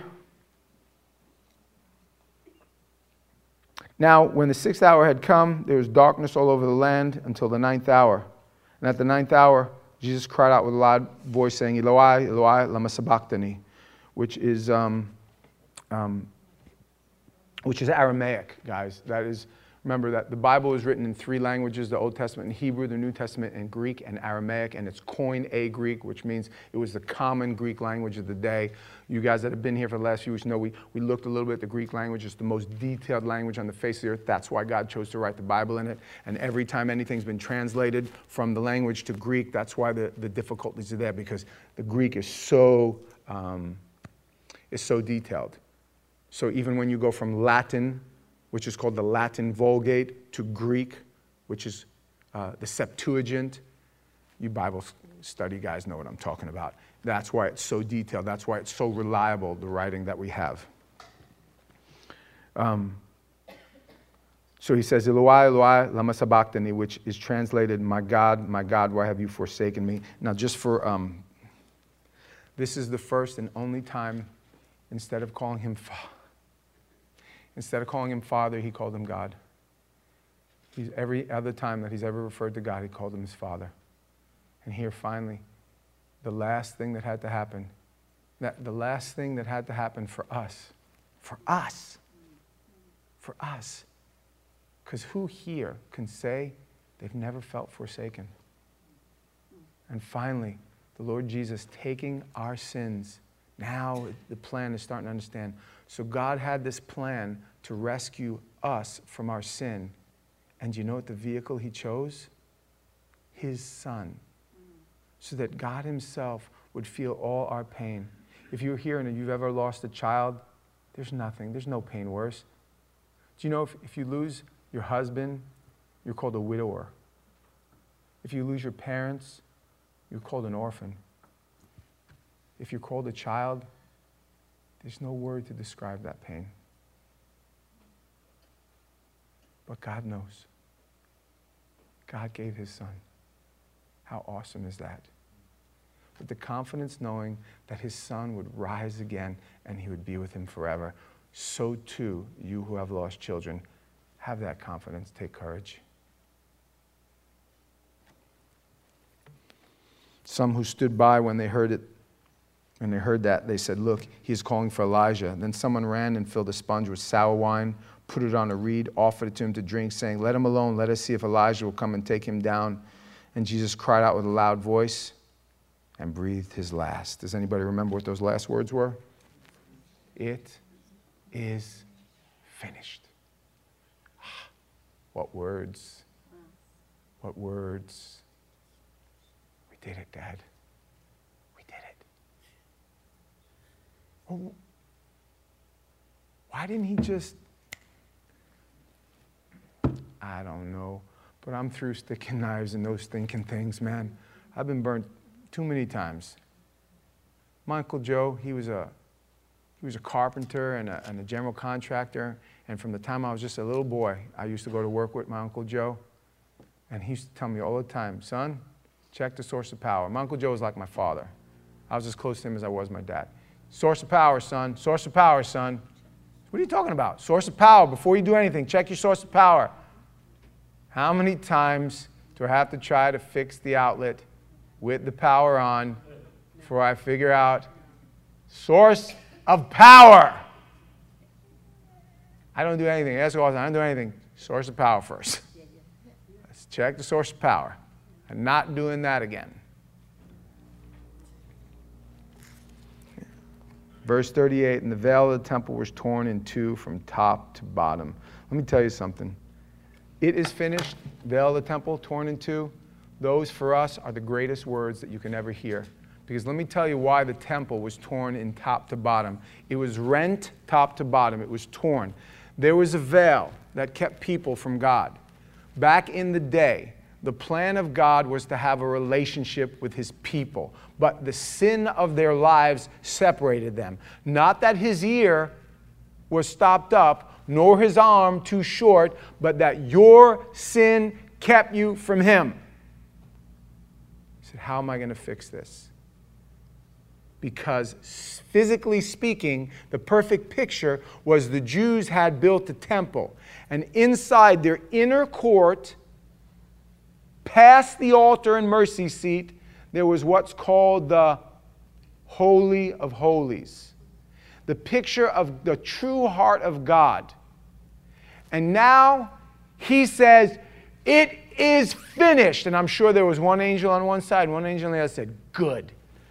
Now, when the sixth hour had come, there was darkness all over the land until the ninth hour. And at the ninth hour, Jesus cried out with a loud voice, saying, Eloi, Eloi, lama sabachthani, which is um, um, which is Aramaic, guys. That is, remember that the Bible is written in three languages: the Old Testament in Hebrew, the New Testament in Greek and Aramaic, and it's Koine Greek, which means it was the common Greek language of the day. You guys that have been here for the last few weeks know we, we looked a little bit at the Greek language. It's the most detailed language on the face of the earth. That's why God chose to write the Bible in it. And every time anything's been translated from the language to Greek, that's why the, the difficulties are there, because the Greek is so, um, is so detailed. So even when you go from Latin, which is called the Latin Vulgate, to Greek, which is uh, the Septuagint, you Bible study guys know what I'm talking about. That's why it's so detailed. That's why it's so reliable, the writing that we have. Um, so he says, Eloi, Eloi, lama sabachthani, which is translated, my God, my God, why have you forsaken me? Now, just for, um, this is the first and only time, instead of calling him Father, instead of calling him Father, he called him God. He's, every other time that he's ever referred to God, he called him his Father. And here, finally, the last thing that had to happen, that the last thing that had to happen for us, for us, for us, because who here can say they've never felt forsaken? And finally, the Lord Jesus taking our sins. Now the plan is starting to understand. So God had this plan to rescue us from our sin. And you know what the vehicle he chose? His Son. So that God himself would feel all our pain. If you're here and you've ever lost a child, there's nothing. There's no pain worse. Do you know if, if you lose your husband, you're called a widower. If you lose your parents, you're called an orphan. If you're called a child, there's no word to describe that pain. But God knows. God gave his Son. How awesome is that? With the confidence knowing that his Son would rise again and he would be with him forever. So too, you who have lost children, have that confidence. Take courage. Some who stood by when they heard it, when they heard that, they said, look, he is calling for Elijah. Then someone ran and filled a sponge with sour wine, put it on a reed, offered it to him to drink, saying, let him alone. Let us see if Elijah will come and take him down. And Jesus cried out with a loud voice and breathed his last. Does anybody remember what those last words were? It is finished. What words? What words? We did it, Dad. We did it. Well, why didn't he just... I don't know. But I'm through sticking knives and those stinking things, man. I've been burnt too many times. My Uncle Joe, he was a, he was a carpenter and a, and a general contractor. And from the time I was just a little boy, I used to go to work with my Uncle Joe. And he used to tell me all the time, son, check the source of power. My Uncle Joe was like my father. I was as close to him as I was my dad. Source of power, son. Source of power, son. What are you talking about? Source of power. Before you do anything, check your source of power. How many times do I have to try to fix the outlet with the power on before I figure out source of power? I don't do anything. Ask all the time. I don't do anything. Source of power first. Let's check the source of power. I'm not doing that again. Verse thirty-eight, and the veil of the temple was torn in two from top to bottom. Let me tell you something. It is finished, veil of the temple torn in two. Those for us are the greatest words that you can ever hear. Because let me tell you why the temple was torn in top to bottom. It was rent top to bottom. It was torn. There was a veil that kept people from God. Back in the day, the plan of God was to have a relationship with his people. But the sin of their lives separated them. Not that his ear was stopped up, nor his arm too short, but that your sin kept you from him. He said, how am I going to fix this? Because physically speaking, the perfect picture was the Jews had built a temple. And inside their inner court, past the altar and mercy seat, there was what's called the Holy of Holies. The picture of the true heart of God. And now he says, it is finished. And I'm sure there was one angel on one side, one angel on the other said, good.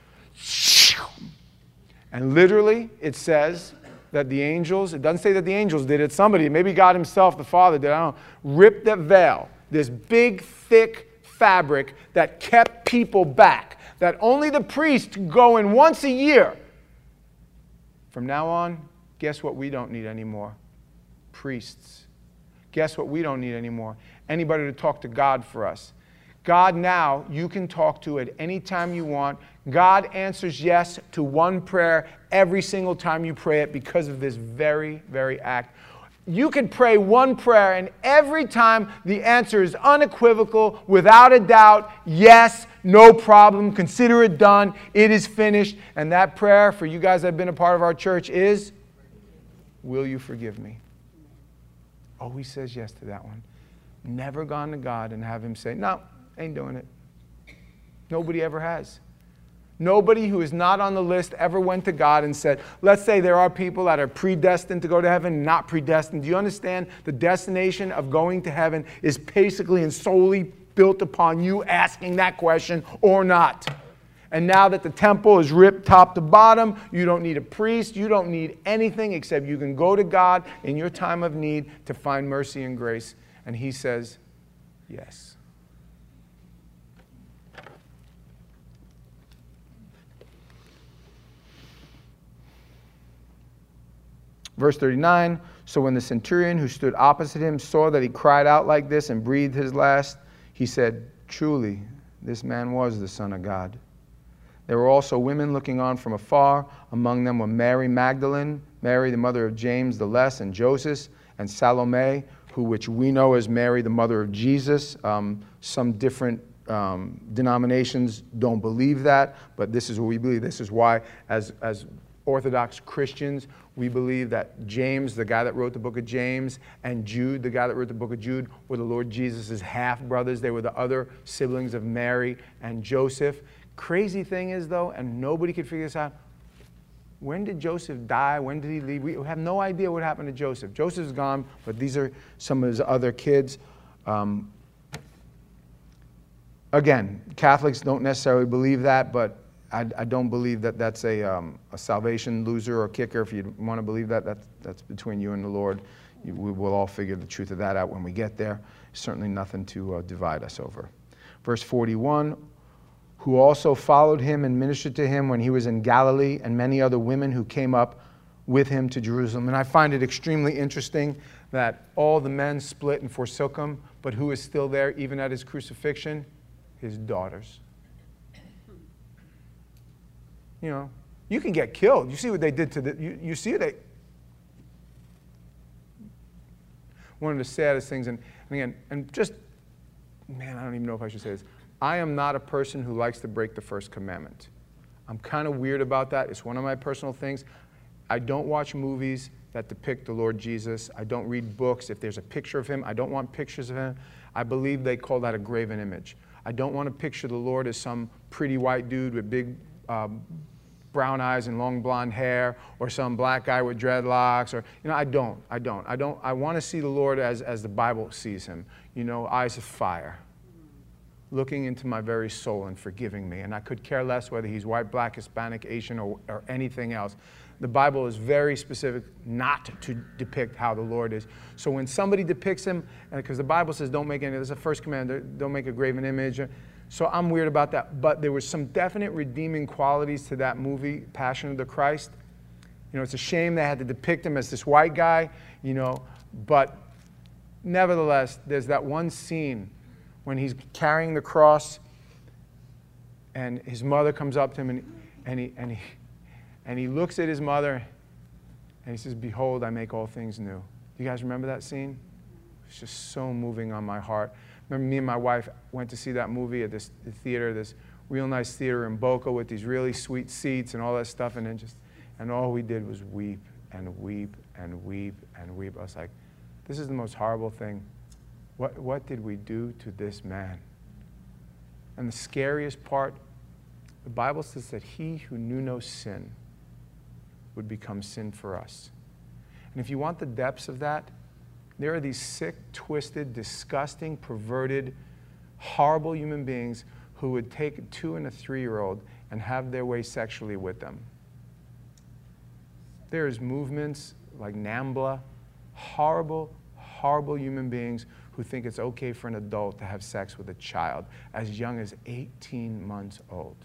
And literally, it says that the angels, it doesn't say that the angels did it, somebody, maybe God himself, the Father did, I don't know, ripped that veil, this big, thick fabric that kept people back, that only the priest could go in once a year. From now on, guess what we don't need anymore? Priests. Guess what we don't need anymore? Anybody to talk to God for us. God now you can talk to at any time you want. God answers yes to one prayer every single time you pray it because of this very, very act. You can pray one prayer and every time the answer is unequivocal, without a doubt, yes, no problem, consider it done, it is finished. And that prayer for you guys that have been a part of our church is, will you forgive me? Always says yes to that one. Never gone to God and have him say, no, ain't doing it. Nobody ever has. Nobody who is not on the list ever went to God and said, let's say there are people that are predestined to go to heaven, not predestined. Do you understand? The destination of going to heaven is basically and solely built upon you asking that question or not. And now that the temple is ripped top to bottom, you don't need a priest, you don't need anything except you can go to God in your time of need to find mercy and grace. And he says, yes. Verse thirty-nine, so when the centurion who stood opposite him saw that he cried out like this and breathed his last, he said, truly, this man was the Son of God. There were also women looking on from afar. Among them were Mary Magdalene, Mary the mother of James the Less, and Joseph, and Salome, who which we know as Mary the mother of Jesus. Um, some different um, denominations don't believe that, but this is what we believe. This is why, as as Orthodox Christians, we believe that James, the guy that wrote the book of James, and Jude, the guy that wrote the book of Jude, were the Lord Jesus' half-brothers. They were the other siblings of Mary and Joseph. Crazy thing is, though, and nobody could figure this out, when did Joseph die? When did he leave? We have no idea what happened to Joseph. Joseph's gone, but these are some of his other kids. Um, again, Catholics don't necessarily believe that, but I, I don't believe that that's a, um, a salvation loser or kicker. If you want to believe that, that's, that's between you and the Lord. You, we will all figure the truth of that out when we get there. Certainly nothing to uh, divide us over. Verse forty-one, who also followed him and ministered to him when he was in Galilee, and many other women who came up with him to Jerusalem. And I find it extremely interesting that all the men split and forsook him, but who is still there even at his crucifixion? His daughters. You know, you can get killed. You see what they did to the, you, you see they, one of the saddest things, and, and again, and just, man, I don't even know if I should say this. I am not a person who likes to break the first commandment. I'm kind of weird about that. It's one of my personal things. I don't watch movies that depict the Lord Jesus. I don't read books. If there's a picture of him, I don't want pictures of him. I believe they call that a graven image. I don't want to picture the Lord as some pretty white dude with big um, brown eyes and long blonde hair, or some black guy with dreadlocks, or, you know, I don't, I don't, I don't, I want to see the Lord as, as the Bible sees him, you know, eyes of fire, looking into my very soul and forgiving me, and I could care less whether he's white, black, Hispanic, Asian, or, or anything else. the Bible is very specific not to depict how the Lord is. So when somebody depicts him, because the Bible says don't make any, there's a first command, don't make a graven image. So I'm weird about that. But there was some definite redeeming qualities to that movie, Passion of the Christ. You know, it's a shame they had to depict him as this white guy, you know, but nevertheless, there's that one scene when he's carrying the cross and his mother comes up to him and, and, he, and, he, and he looks at his mother and he says, "Behold, I make all things new." Do you guys remember that scene? It's just so moving on my heart. Remember, me and my wife went to see that movie at this theater, this real nice theater in Boca with these really sweet seats and all that stuff, and then just, and all we did was weep and weep and weep and weep. I was like, this is the most horrible thing. What, what did we do to this man? And the scariest part, the Bible says that he who knew no sin would become sin for us. And if you want the depths of that, there are these sick, twisted, disgusting, perverted, horrible human beings who would take a two and a three-year-old and have their way sexually with them. There's movements like NAMBLA, horrible, horrible human beings who think it's okay for an adult to have sex with a child as young as eighteen months old.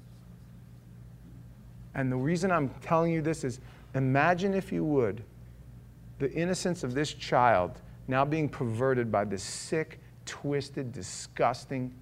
And the reason I'm telling you this is, imagine, if you would, the innocence of this child now being perverted by this sick, twisted, disgusting.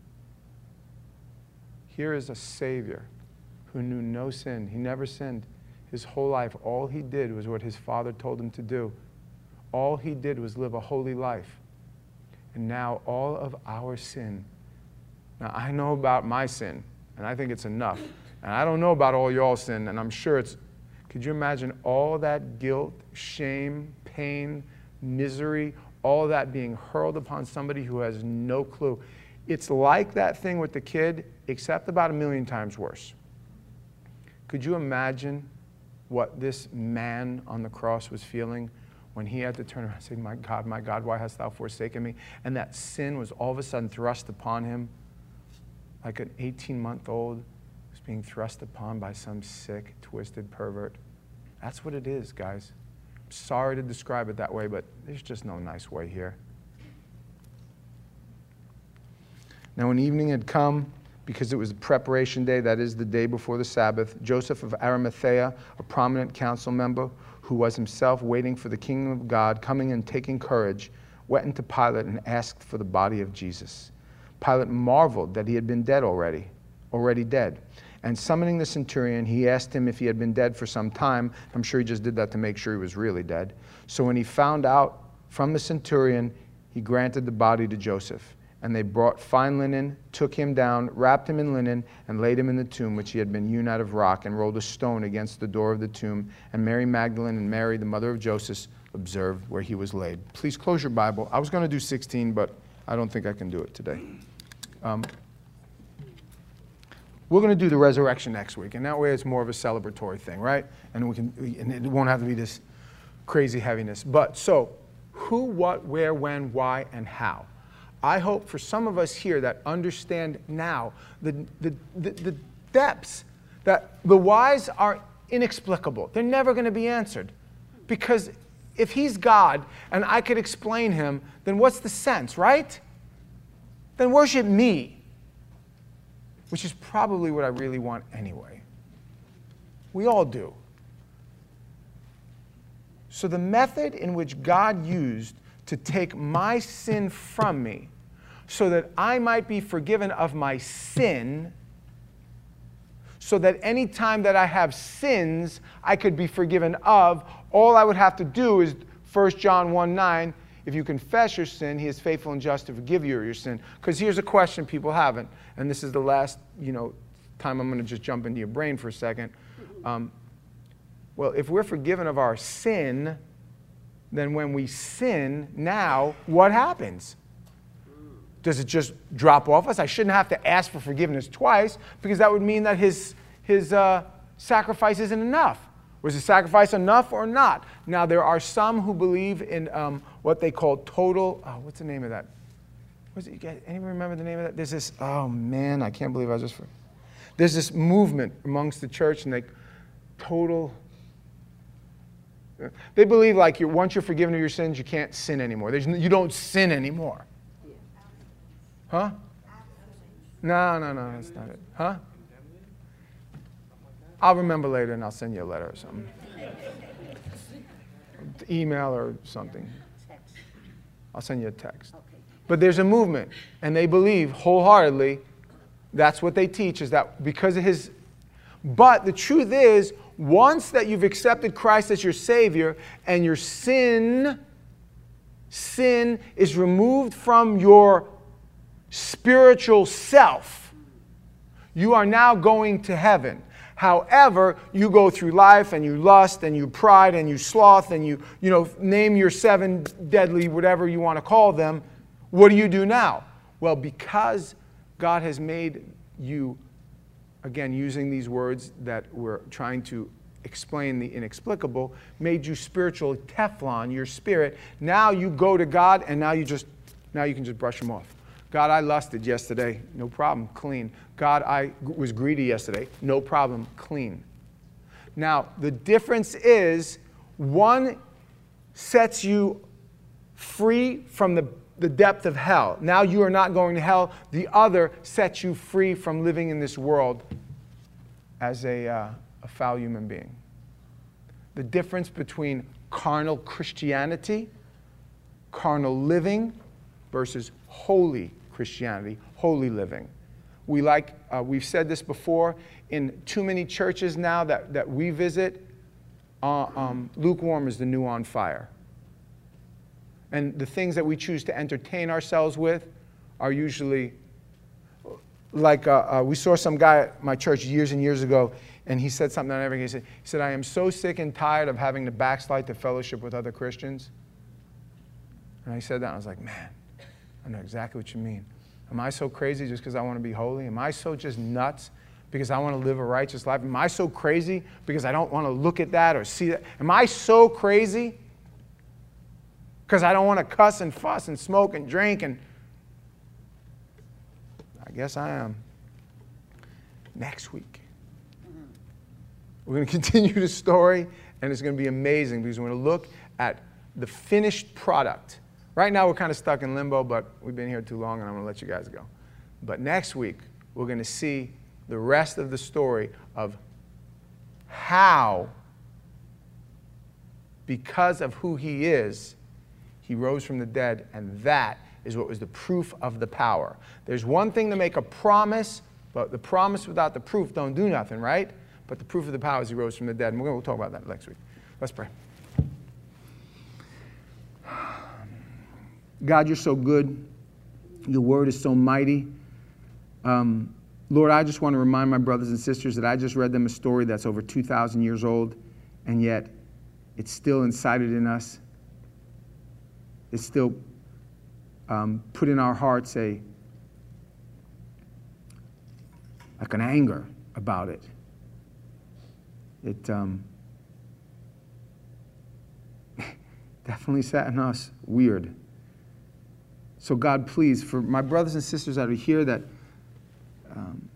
Here is a Savior who knew no sin. He never sinned. His whole life, all he did was what his Father told him to do. All he did was live a holy life. And now all of our sin. Now, I know about my sin, and I think it's enough. And I don't know about all y'all's sin, and I'm sure it's, could you imagine all that guilt, shame, pain, misery, all that being hurled upon somebody who has no clue? It's like that thing with the kid, except about a million times worse. Could you imagine what this man on the cross was feeling when he had to turn around and say, "My God, my God, why hast thou forsaken me?" And that sin was all of a sudden thrust upon him like an eighteen-month-old was being thrust upon by some sick, twisted pervert. That's what it is, guys. I'm sorry to describe it that way, but there's just no nice way here. Now, when evening had come, because it was the preparation day, that is the day before the Sabbath, Joseph of Arimathea, a prominent council member who was himself waiting for the kingdom of God, coming and taking courage, went into Pilate and asked for the body of Jesus. Pilate marveled that he had been dead already, already dead. And summoning the centurion, he asked him if he had been dead for some time. I'm sure he just did that to make sure he was really dead. So when he found out from the centurion, he granted the body to Joseph. And they brought fine linen, took him down, wrapped him in linen, and laid him in the tomb which he had been hewn out of rock, and rolled a stone against the door of the tomb. And Mary Magdalene and Mary, the mother of Joseph, observed where he was laid. Please close your Bible. I was going to do sixteen, but I don't think I can do it today. Um, we're going to do the resurrection next week, and that way it's more of a celebratory thing, right? And we can, and it won't have to be this crazy heaviness. But so, who, what, where, when, why, and how? I hope for some of us here that understand now the, the, the, the depths, that the whys are inexplicable. They're never going to be answered. Because if he's God and I could explain him, then what's the sense, right? Then worship me, which is probably what I really want anyway. We all do. So the method in which God used to take my sin from me so that I might be forgiven of my sin, so that any time that I have sins, I could be forgiven of, all I would have to do is First John one nine, if you confess your sin, he is faithful and just to forgive you your sin. Because here's a question people haven't, and this is the last you know, time I'm going to just jump into your brain for a second. Um, well, if we're forgiven of our sin, then when we sin, now what happens? Does it just drop off us? I shouldn't have to ask for forgiveness twice, because that would mean that his, his uh, sacrifice isn't enough. Was the sacrifice enough or not? Now, there are some who believe in um, what they call total, oh, what's the name of that? What's it, you guys, anyone remember the name of that? There's this, oh man, I can't believe I was just, there's this movement amongst the church, and they, total, They believe like you're, once you're forgiven of your sins, you can't sin anymore. There's, you don't sin anymore. Huh? No, no, no, that's not it. Huh? I'll remember later and I'll send you a letter or something. Email or something. I'll send you a text. But there's a movement, and they believe wholeheartedly, that's what they teach, is that because of his... But the truth is, once that you've accepted Christ as your Savior and your sin, sin is removed from your spiritual self, you are now going to heaven. However, you go through life and you lust and you pride and you sloth and you, you know, name your seven deadly, whatever you want to call them. What do you do now? Well, because God has made you, again, using these words that we're trying to explain the inexplicable, made you spiritual Teflon, your spirit. Now you go to God and now you just, now you can just brush them off. God, I lusted yesterday. No problem. Clean. God, I was greedy yesterday. No problem. Clean. Now, the difference is one sets you free from the, the depth of hell. Now you are not going to hell. The other sets you free from living in this world as a, uh, a foul human being. The difference between carnal Christianity, carnal living, versus holy Christianity, holy living. We like, uh, we've said this before, in too many churches now that, that we visit, uh, um, lukewarm is the new on fire. And the things that we choose to entertain ourselves with are usually, like uh, uh, we saw some guy at my church years and years ago, and he said something I never he said, he said, I am so sick and tired of having to backslide to fellowship with other Christians. And I said that, and I was like, man, I know exactly what you mean. Am I so crazy just because I want to be holy? Am I so just nuts because I want to live a righteous life? Am I so crazy because I don't want to look at that or see that? Am I so crazy because I don't want to cuss and fuss and smoke and drink? And I guess I am. Next week, we're going to continue the story, and it's going to be amazing because we're going to look at the finished product. Right now, we're kind of stuck in limbo, but we've been here too long, and I'm going to let you guys go. But next week, we're going to see the rest of the story of how, because of who he is, he rose from the dead, and that is what was the proof of the power. There's one thing to make a promise, but the promise without the proof don't do nothing, right? But the proof of the power is he rose from the dead, and we're going to talk about that next week. Let's pray. God, you're so good. Your word is so mighty. Um, Lord, I just want to remind my brothers and sisters that I just read them a story that's over two thousand years old, and yet it's still incited in us. It's still um, put in our hearts a like an anger about it. It um, definitely sat in us weird. So God, please, for my brothers and sisters that are here that um,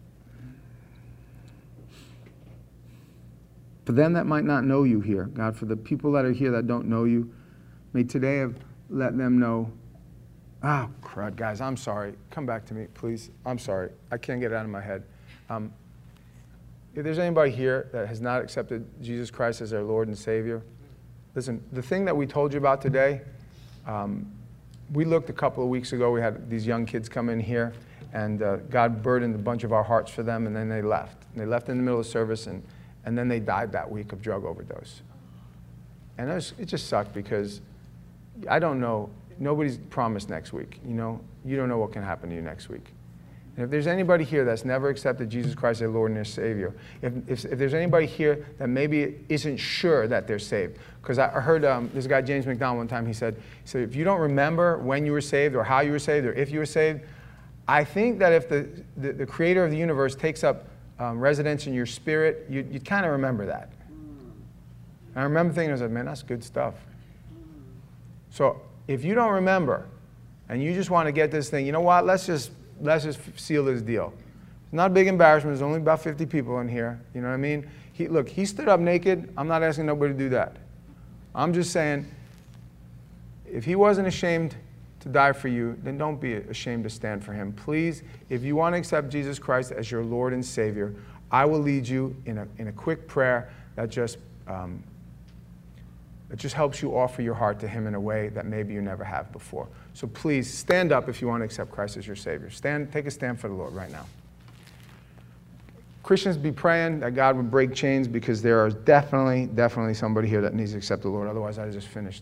for them that might not know you here, God, for the people that are here that don't know you, may today have let them know, oh, crud, guys, I'm sorry. Come back to me, please. I'm sorry. I can't get it out of my head. Um, if there's anybody here that has not accepted Jesus Christ as their Lord and Savior, listen, the thing that we told you about today, um, we looked a couple of weeks ago, we had these young kids come in here, and uh, God burdened a bunch of our hearts for them, and then they left. And they left in the middle of service, and, and then they died that week of drug overdose. And it, was, it just sucked because I don't know, nobody's promised next week, you know? You don't know what can happen to you next week. And if there's anybody here that's never accepted Jesus Christ as their Lord and their Savior, if, if, if there's anybody here that maybe isn't sure that they're saved, because I heard um, this guy, James McDonald, one time, he said, he said, if you don't remember when you were saved or how you were saved or if you were saved, I think that if the, the, the creator of the universe takes up um, residence in your spirit, you, you'd kind of remember that. And I remember thinking, I was like, man, that's good stuff. So if you don't remember and you just want to get this thing, you know what, let's just, let's just seal this deal. It's not a big embarrassment. There's only about fifty people in here. You know what I mean? He, look, he stood up naked. I'm not asking nobody to do that. I'm just saying, if he wasn't ashamed to die for you, then don't be ashamed to stand for him. Please, if you want to accept Jesus Christ as your Lord and Savior, I will lead you in a, in a quick prayer that just, um, that just helps you offer your heart to him in a way that maybe you never have before. So please, stand up if you want to accept Christ as your Savior. Stand, take a stand for the Lord right now. Christians, be praying that God would break chains, because there is definitely, definitely somebody here that needs to accept the Lord. Otherwise, I just finished.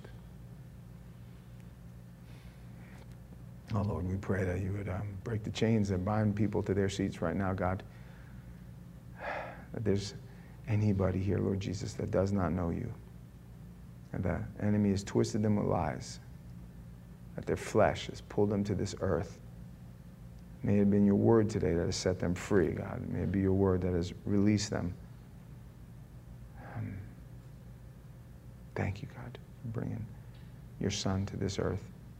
Oh, Lord, we pray that you would um, break the chains and bind people to their seats right now, God. That there's anybody here, Lord Jesus, that does not know you. And the enemy has twisted them with lies. That their flesh has pulled them to this earth. May it have been your word today that has set them free, God. May it be your word that has released them. Um, thank you, God, for bringing your Son to this earth.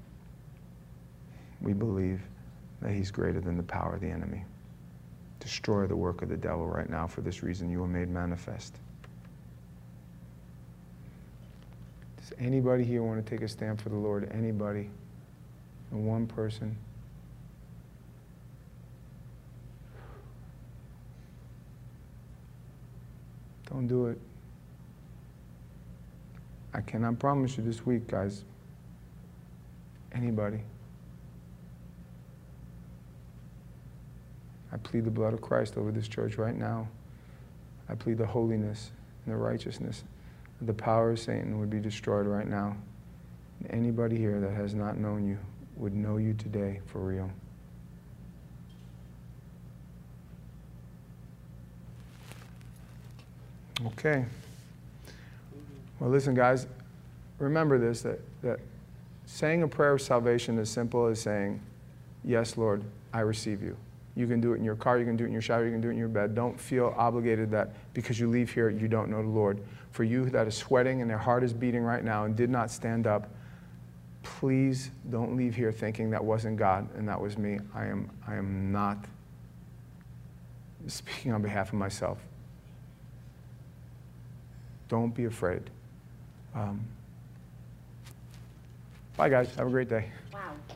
We believe that he's greater than the power of the enemy. Destroy the work of the devil right now. For this reason, you were made manifest. Does anybody here want to take a stand for the Lord? Anybody? And one person? Don't do it. I cannot promise you this week, guys. Anybody? I plead the blood of Christ over this church right now. I plead the holiness and the righteousness of the power of Satan would be destroyed right now. And anybody here that has not known you would know you today for real. Okay. Well, listen, guys, remember this, that, that saying a prayer of salvation is as simple as saying, yes, Lord, I receive you. You can do it in your car, you can do it in your shower, you can do it in your bed. Don't feel obligated that because you leave here, you don't know the Lord. For you that is sweating and their heart is beating right now and did not stand up, please don't leave here thinking that wasn't God and that was me. I am, I am not speaking on behalf of myself. Don't be afraid. Um, bye, guys. Have a great day. Wow.